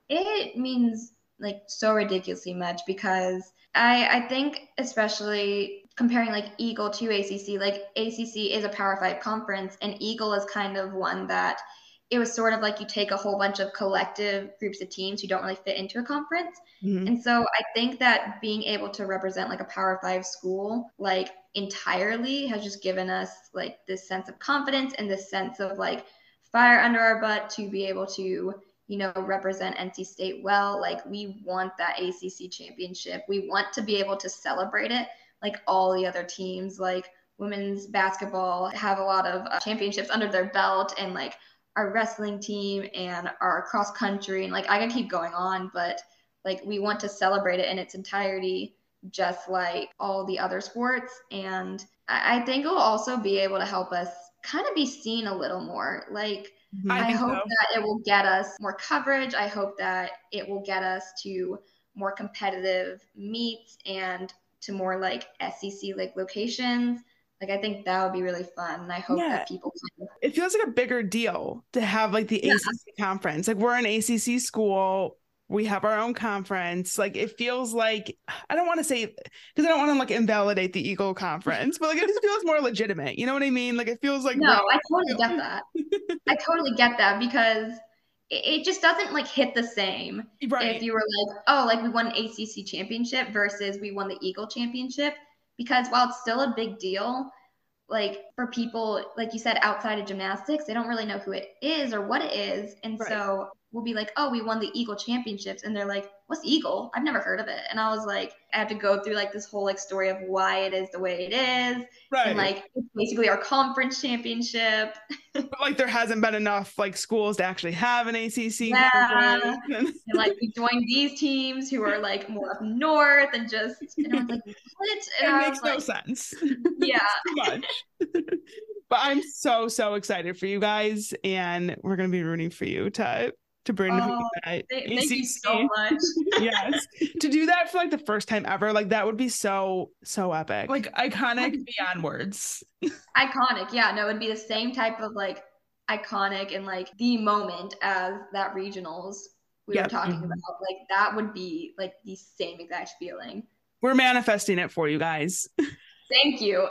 It means like so ridiculously much, because I think, especially comparing like Eagle to ACC, like ACC is a Power Five conference, and Eagle is kind of one that it was sort of like you take a whole bunch of collective groups of teams who don't really fit into a conference. And so I think that being able to represent like a Power Five school like entirely has just given us like this sense of confidence and this sense of like fire under our butt to be able to, represent NC State well. Like we want that ACC championship. We want to be able to celebrate it like all the other teams. Like women's basketball have a lot of championships under their belt, and like our wrestling team and our cross country, and like I can keep going on, but like we want to celebrate it in its entirety, just like all the other sports. And I think it will also be able to help us kind of be seen a little more. Like I hope that it will get us more coverage. I hope that it will get us to more competitive meets and to more like SEC like locations. Like I think that would be really fun, and I hope that people can. It feels like a bigger deal to have like the ACC conference. Like we're an ACC school. We have our own conference. Like it feels like, I don't want to say, because I don't want to like invalidate the Eagle conference, but like it just feels more legitimate. You know what I mean? Like it feels like. No, I totally get that. I totally get that, because it just doesn't like hit the same if you were like, oh, like we won an ACC championship versus we won the Eagle championship. Because while it's still a big deal, like for people, like you said, outside of gymnastics, they don't really know who it is or what it is. And so we'll be like, oh, we won the Eagle championships. And they're like, what's Eagle? I've never heard of it. And I was like, I have to go through like this whole like story of why it is the way it is. And like, it's basically our conference championship. But like there hasn't been enough like schools to actually have an ACC conference. And like we joined these teams who are like more up north, and just, and I was like, what? And it makes no sense. Yeah. Too much. But I'm so excited for you guys, and we're going to be rooting for you to bring that thank you so much. Yes, to do that for like the first time ever, like that would be so epic, like iconic beyond words. Iconic, yeah. No, it'd be the same type of like iconic and like the moment as that regionals we were talking about. Like that would be like the same exact feeling. We're manifesting it for you guys. Thank you.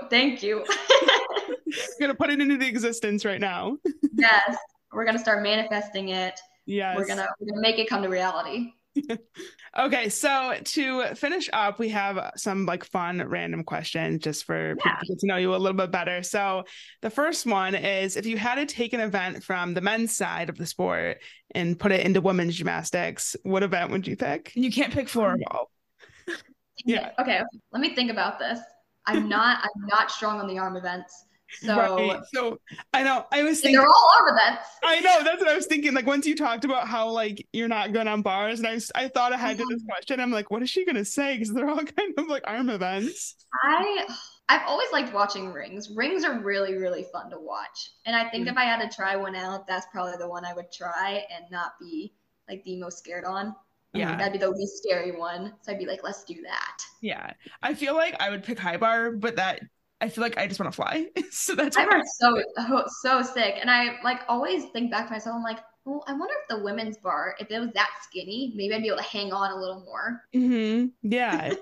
We're gonna put it into the existence right now. Yes, we're gonna start manifesting it. Yes. We're gonna make it come to reality. Okay, so to finish up, we have some like fun random questions just for people to get to know you a little bit better. So the first one is, if you had to take an event from the men's side of the sport and put it into women's gymnastics, what event would you pick? You can't pick floorball. Yeah. Okay, let me think about this. I'm not strong on the arm events. So I know I was thinking they're all arm events. I know, that's what I was thinking. Like once you talked about how like you're not good on bars, and I thought ahead to this question. I'm like, what is she gonna say? Because they're all kind of like arm events. I've always liked watching rings. Rings are really, really fun to watch. And I think if I had to try one out, that's probably the one I would try and not be like the most scared on. Yeah. That'd be the least scary one. So I'd be like, let's do that. Yeah. I feel like I would pick high bar, but I feel like I just want to fly. So that's High bar is so sick. And I like always think back to myself, I'm like, well, I wonder if the women's bar, if it was that skinny, maybe I'd be able to hang on a little more. Yeah.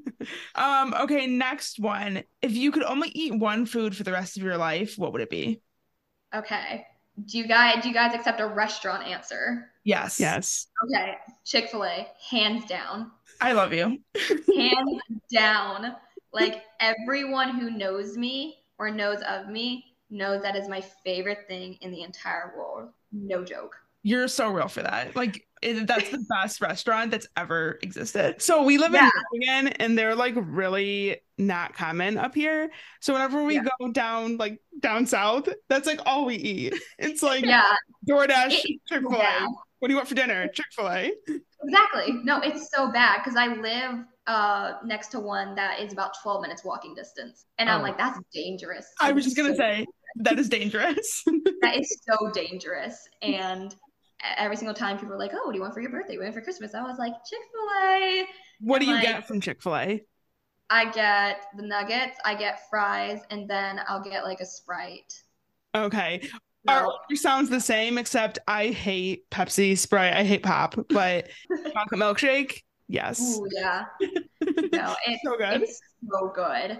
Okay, next one. If you could only eat one food for the rest of your life, what would it be? Okay. Do you guys accept a restaurant answer? Yes. Yes. Okay. Chick-fil-A, hands down. I love you. Hands down. Like everyone who knows me or knows of me knows that is my favorite thing in the entire world. No joke. You're so real for that. Like that's the best restaurant that's ever existed. So we live in Michigan, and they're like really not common up here. So whenever we go down south, that's like all we eat. It's like DoorDash, Chick-fil-A. What do you want for dinner? Chick-fil-A. Exactly. No, it's so bad because I live next to one that is about 12 minutes walking distance. And I'm like, that's dangerous. I was just going to say, that is dangerous. That is so dangerous. And every single time people are like, oh, what do you want for your birthday? What do you want for Christmas? I was like, Chick-fil-A. What do you get from Chick-fil-A? I get the nuggets, I get fries, and then I'll get like a Sprite. Okay. Our order sounds the same, except I hate Pepsi, Sprite, I hate pop, but chocolate milkshake, yes. Ooh, yeah. No, it's so good. It's so good.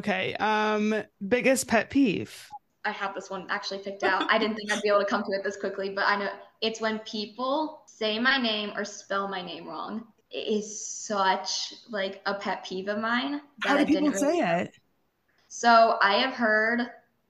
Okay. Biggest pet peeve. I have this one actually picked out. I didn't think I'd be able to come to it this quickly, but I know it's when people say my name or spell my name wrong. It is such like a pet peeve of mine. How do people say it? So I've heard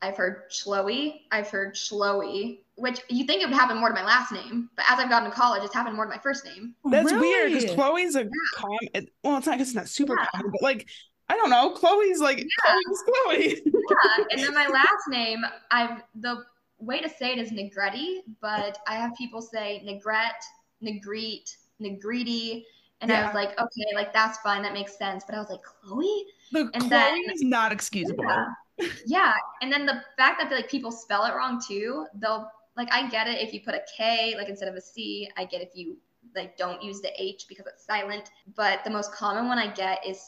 Chloe, I've heard Chloe, which you think it would happen more to my last name, but as I've gotten to college, it's happened more to my first name. That's weird because Chloe's a common. Well, it's not because it's not super common, but like I don't know, Chloe's like Chloe's Chloe. Yeah, and then my last name, the way to say it is Negretti, but I have people say Negrette, Negrete, Negrete, and I was like, okay, like that's fine, that makes sense. But I was like, Chloe? Chloe is not excusable. Yeah, and then the fact that like people spell it wrong too, they'll like I get it if you put a K like instead of a C. I get if you like don't use the H because it's silent. But the most common one I get is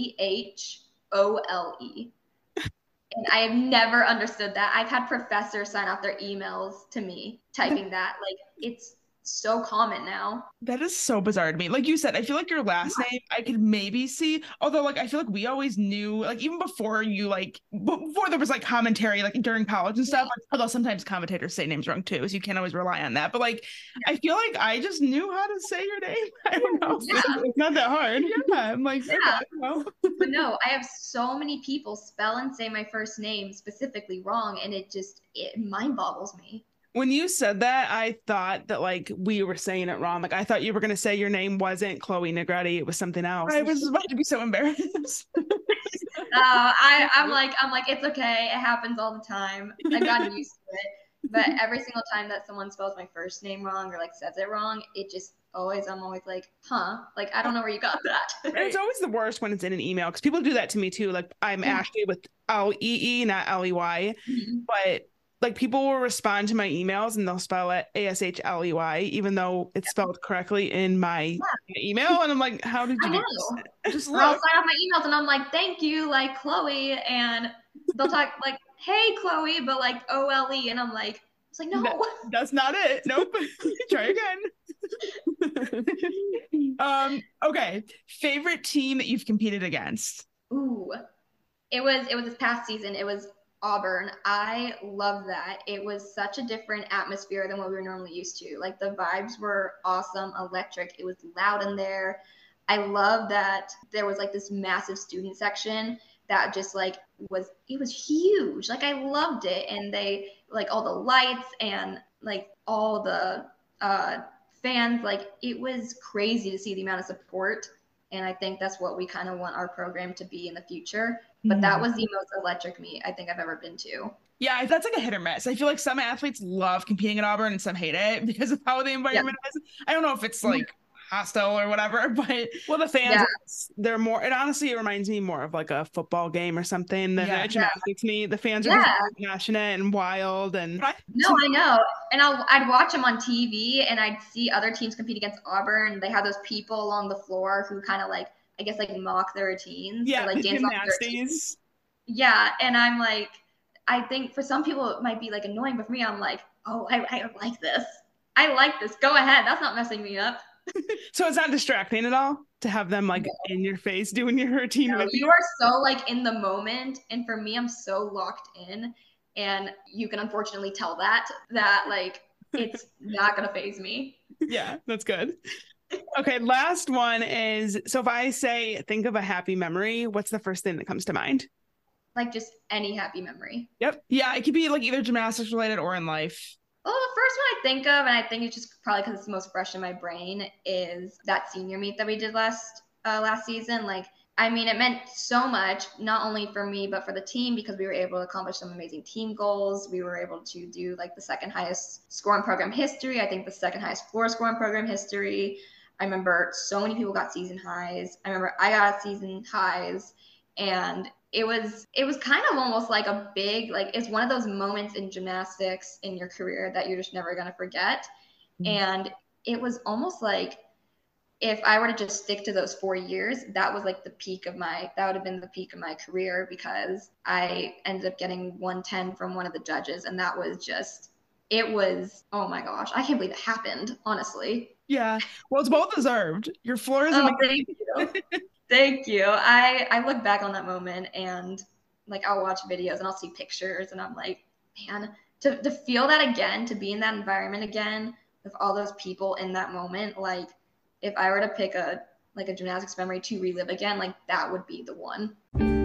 CHOLE. And I have never understood that. I've had professors sign off their emails to me typing that. Like it's so common now. That is so bizarre to me. Like you said, I feel like your last name I could maybe see, although like I feel like we always knew, like even before there was like commentary like during college and stuff, like, although sometimes commentators say names wrong too, so you can't always rely on that, but like I feel like I just knew how to say your name. I don't know. It's not that hard. I'm like, But no, I have so many people spell and say my first name specifically wrong, and it mind boggles me. When you said that, I thought that like we were saying it wrong. Like I thought you were gonna say your name wasn't Chloe Negretti, it was something else. I was about to be so embarrassed. I'm like, it's okay. It happens all the time. I've gotten used to it. But every single time that someone spells my first name wrong or like says it wrong, I'm always like, huh? Like I don't know where you got that. It's always the worst when it's in an email because people do that to me too. Like I'm Ashley with Lee, not Ley, but like people will respond to my emails and they'll spell it Ashley, even though it's spelled correctly in my email. And I'm like, how did you do this? Just I'll sign off my emails and I'm like, thank you, like Chloe, and they'll talk like, hey Chloe, but like OLE, and I'm like, it's like no, that's not it. Nope. Try again. Okay. Favorite team that you've competed against? Ooh, it was this past season. It was Auburn. I love that. It was such a different atmosphere than what we were normally used to. Like the vibes were awesome, electric. It was loud in there. I love that there was like this massive student section that just like it was huge. Like I loved it. And they like all the lights and like all the fans, like it was crazy to see the amount of support. And I think that's what we kind of want our program to be in the future. But that was the most electric meet I think I've ever been to. Yeah, that's like a hit or miss. I feel like some athletes love competing at Auburn and some hate it because of how the environment is. I don't know if it's like hostile or whatever. But Well, the fans, Yeah. they're more, and honestly, it reminds me more of like a football game or something than Yeah. a gymnastics meet. The fans are Yeah. just really passionate and wild. And No, I know. And I'd watch them on TV and I'd see other teams compete against Auburn. They have those people along the floor who kind of like, I guess, like mock their routines yeah, or like the dance off their routines. gymnasties. Yeah. And I'm like, I think for some people it might be like annoying, but for me, I'm like, oh, I like this. I like this. Go ahead. That's not messing me up. So it's not distracting at all to have them like in your face doing your routine No, with you are so like in the moment. And for me, I'm so locked in. And you can unfortunately tell that like it's not going to faze me. Yeah, that's good. Okay, last one is, so if I say think of a happy memory, what's the first thing that comes to mind? Like just any happy memory. Yep. Yeah, it could be like either gymnastics related or in life. Well, the first one I think of, and I think it's just probably because it's the most fresh in my brain, is that senior meet that we did last season. Like, I mean, it meant so much, not only for me, but for the team, because we were able to accomplish some amazing team goals. We were able to do like the second highest score in program history. I think the second highest floor score in program history. I remember so many people got season highs. I remember I got season highs, and it was kind of almost like a big, like, it's one of those moments in gymnastics in your career that you're just never going to forget. Mm-hmm. And it was almost like if I were to just stick to those 4 years, that would have been the peak of my career, because I ended up getting 110 from one of the judges. And that was just, it was, oh my gosh, I can't believe it happened, honestly. Yeah. Well, it's both deserved. Your floor is amazing. Thank you. Thank you. I look back on that moment and like I'll watch videos and I'll see pictures and I'm like, man, to feel that again, to be in that environment again with all those people in that moment, like if I were to pick a gymnastics memory to relive again, like that would be the one.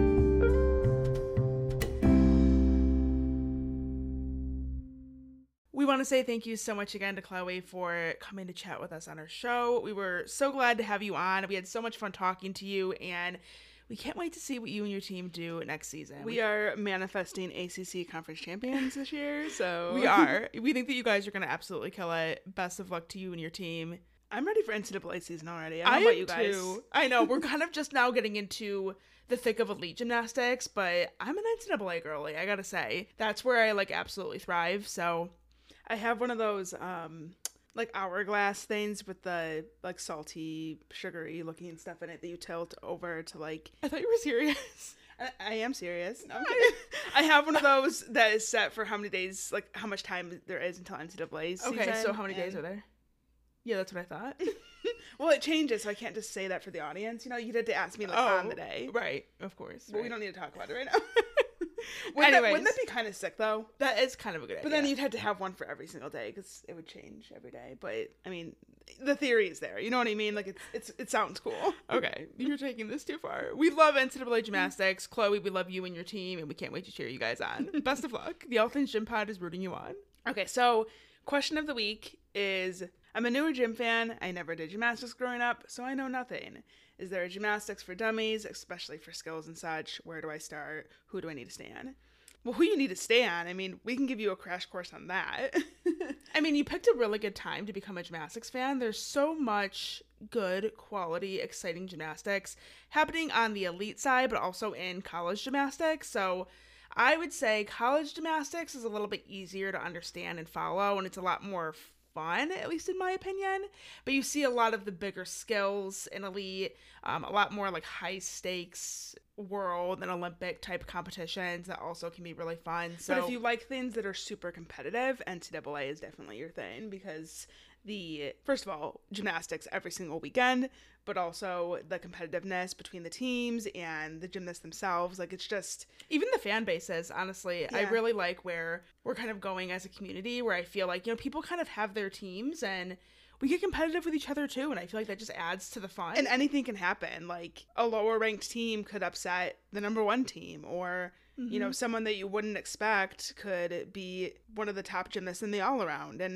We want to say thank you so much again to Chloe for coming to chat with us on our show. We were so glad to have you on. We had so much fun talking to you, and we can't wait to see what you and your team do next season. We are manifesting ACC conference champions this year, so we are. We think that you guys are going to absolutely kill it. Best of luck to you and your team. I'm ready for NCAA season already. I don't know about you guys. Too. I know, we're kind of just now getting into the thick of elite gymnastics, but I'm an NCAA girly, I gotta say. That's where I like absolutely thrive, so I have one of those like hourglass things with the like salty, sugary looking stuff in it that you tilt over to like. I thought you were serious. I am serious. No, I'm kidding. I have one of those that is set for how many days, like how much time there is until NCAA season. Okay, so how many days are there? Yeah, that's what I thought. Well, it changes, so I can't just say that for the audience. You know, you'd have to ask me like on the day. Right, of course. But we don't need to talk about it right now. Wouldn't that be kind of sick, though? That is kind of a good idea. But then you'd have to have one for every single day, because it would change every day. But, I mean, the theory is there. You know what I mean? Like, it sounds cool. Okay, you're taking this too far. We love NCAA gymnastics. Chloe, we love you and your team, and we can't wait to cheer you guys on. Best of luck. The All Things Gym Pod is rooting you on. Okay, so question of the week is, I'm a newer gym fan. I never did gymnastics growing up, so I know nothing. Is there a gymnastics for dummies, especially for skills and such? Where do I start? Who do I need to stay on? Well, who you need to stay on, I mean, we can give you a crash course on that. I mean, you picked a really good time to become a gymnastics fan. There's so much good, quality, exciting gymnastics happening on the elite side, but also in college gymnastics. So I would say college gymnastics is a little bit easier to understand and follow, and it's a lot more fun, at least in my opinion. But you see a lot of the bigger skills in elite, a lot more like high stakes world and Olympic type competitions that also can be really fun. So, but if you like things that are super competitive, NCAA is definitely your thing, because first of all, gymnastics every single weekend, but also the competitiveness between the teams and the gymnasts themselves. Like, it's just, even the fan bases, honestly, yeah. I really like where we're kind of going as a community, where I feel like, you know, people kind of have their teams and we get competitive with each other too, and I feel like that just adds to the fun. And anything can happen. Like, a lower ranked team could upset the number one team, or you know, someone that you wouldn't expect could be one of the top gymnasts in the all around. And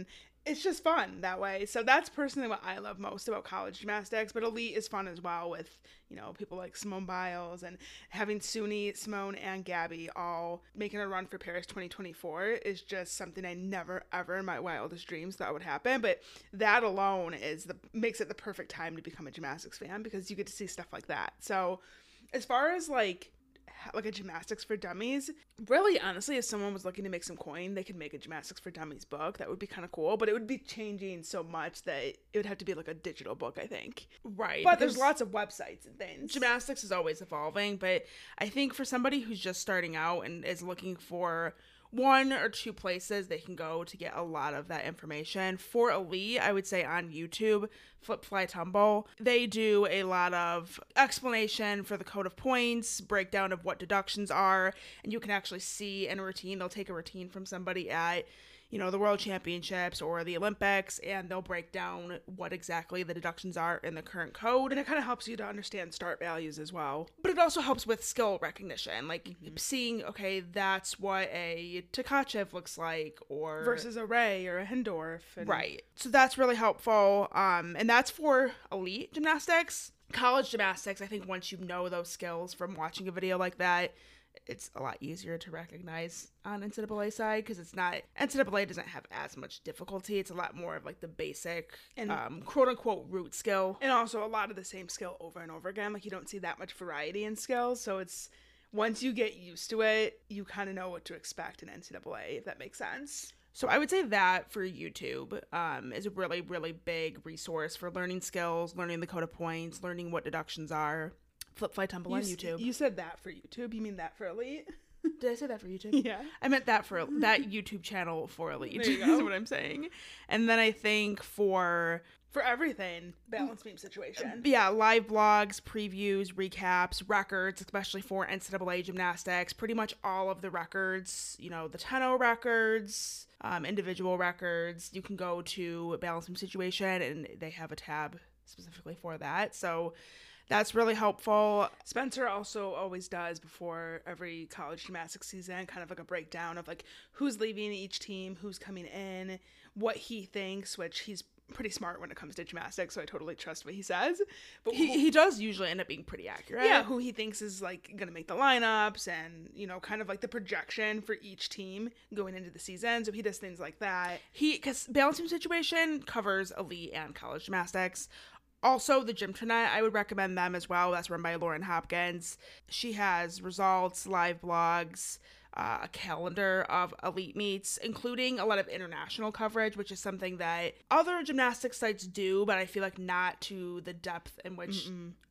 it's just fun that way. So that's personally what I love most about college gymnastics. But elite is fun as well with, people like Simone Biles and having Suni, Simone, and Gabby all making a run for Paris 2024 is just something I never, ever in my wildest dreams thought would happen. But that alone makes it the perfect time to become a gymnastics fan because you get to see stuff like that. So as far as like a gymnastics for dummies, really honestly, if someone was looking to make some coin, they could make a gymnastics for dummies book. That would be kind of cool, but it would be changing so much that it would have to be like a digital book, I think. Right, but there's lots of websites and things. Gymnastics is always evolving, but I think for somebody who's just starting out and is looking for one or two places they can go to get a lot of that information. For elite, I would say on YouTube, Flip Fly Tumble, they do a lot of explanation for the code of points, breakdown of what deductions are, and you can actually see in a routine. They'll take a routine from somebody at the World Championships or the Olympics, and they'll break down what exactly the deductions are in the current code. And it kind of helps you to understand start values as well. But it also helps with skill recognition, like seeing, okay, that's what a Tkachev looks like, or versus a Ray or a Hindorf. Right. So that's really helpful. And that's for elite gymnastics. College gymnastics, I think once you know those skills from watching a video like that, it's a lot easier to recognize on NCAA side because NCAA doesn't have as much difficulty. It's a lot more of like the basic and quote unquote root skill. And also a lot of the same skill over and over again. Like you don't see that much variety in skills. So it's once you get used to it, you kind of know what to expect in NCAA, if that makes sense. So I would say that for YouTube is a really, really big resource for learning skills, learning the code of points, learning what deductions are. Flip Fly Tumble on YouTube. You said that for YouTube. You mean that for elite? Did I say that for YouTube? Yeah. I meant that for that YouTube channel for elite. There you go. Is what I'm saying. And then I think for everything, balance beam situation. Yeah, live blogs, previews, recaps, records, especially for NCAA gymnastics. Pretty much all of the records, the 10-0 records, individual records. You can go to balance beam situation, and they have a tab specifically for that. So that's really helpful. Spencer also always does before every college gymnastics season, kind of like a breakdown of like who's leaving each team, who's coming in, what he thinks, which he's pretty smart when it comes to gymnastics, so I totally trust what he says. But he does usually end up being pretty accurate. Yeah, who he thinks is like going to make the lineups and, kind of like the projection for each team going into the season. So he does things like that. Because balance beam situation covers elite and college gymnastics. Also, the Gymtranet, I would recommend them as well. That's run by Lauren Hopkins. She has results, live blogs, a calendar of elite meets, including a lot of international coverage, which is something that other gymnastics sites do, but I feel like not to the depth in which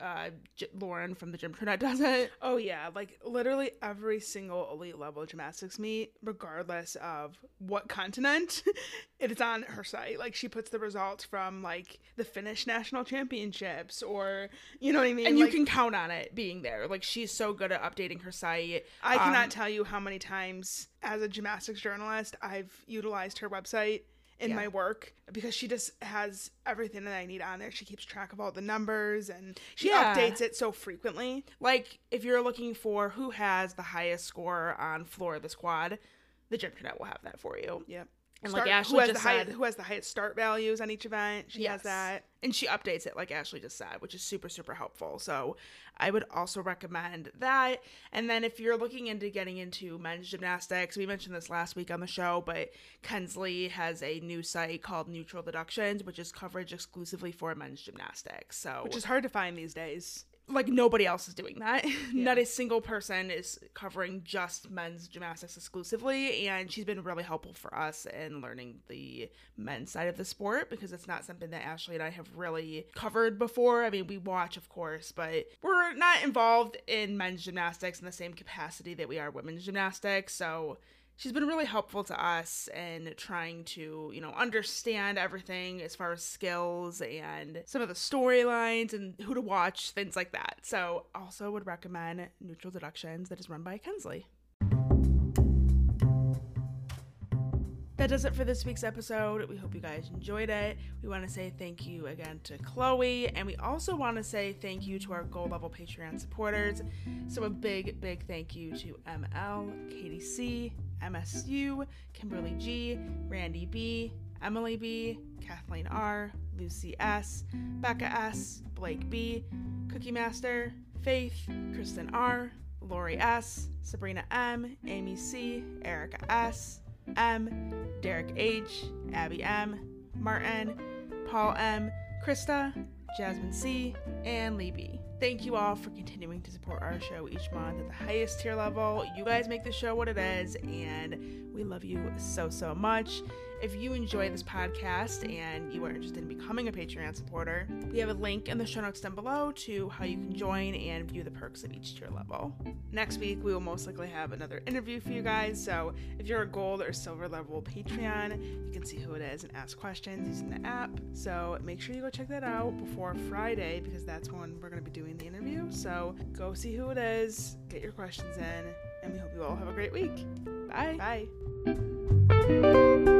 Lauren from the Gymtranet does it. Oh yeah, like literally every single elite level gymnastics meet, regardless of what continent, it is on her site. Like she puts the results from like the Finnish national championships, or you know what I mean? And you can count on it being there. Like she's so good at updating her site. I cannot tell you how many times as a gymnastics journalist I've utilized her website in my work because she just has everything that I need on there. She keeps track of all the numbers and she updates it so frequently. Like if you're looking for who has the highest score on Floor of the Squad, the Gymtranet will have that for you. Yep. And like Ashley who has the highest start values on each event. She has that. And she updates it like Ashley just said, which is super, super helpful. So I would also recommend that. And then if you're looking into getting into men's gymnastics, we mentioned this last week on the show, but Kensley has a new site called Neutral Deductions, which is coverage exclusively for men's gymnastics. Which is hard to find these days. Like nobody else is doing that. Yeah. Not a single person is covering just men's gymnastics exclusively, and she's been really helpful for us in learning the men's side of the sport because it's not something that Ashley and I have really covered before. I mean, we watch, of course, but we're not involved in men's gymnastics in the same capacity that we are women's gymnastics, so she's been really helpful to us in trying to, understand everything as far as skills and some of the storylines and who to watch, things like that. So also would recommend Neutral Deductions that is run by Kensley. That does it for this week's episode. We hope you guys enjoyed it. We want to say thank you again to Chloe, and we also want to say thank you to our gold level Patreon supporters. So a big, big thank you to ML, Katie C, MSU, Kimberly G, Randy B, Emily B, Kathleen R, Lucy S, Becca S, Blake B, Cookie Master, Faith, Kristen R, Lori S, Sabrina M, Amy C, Erica S, M, Derek H, Abby M, Martin, Paul M, Krista, Jasmine C, and Lee B. Thank you all for continuing to support our show each month at the highest tier level. You guys make the show what it is, and we love you so, so much. If you enjoy this podcast and you are interested in becoming a Patreon supporter, we have a link in the show notes down below to how you can join and view the perks of each tier level. Next week, we will most likely have another interview for you guys, so if you're a gold or silver level Patreon, you can see who it is and ask questions using the app. So make sure you go check that out before Friday, because that's when we're going to be doing the interview. So go see who it is, get your questions in, and we hope you all have a great week. Bye. Bye.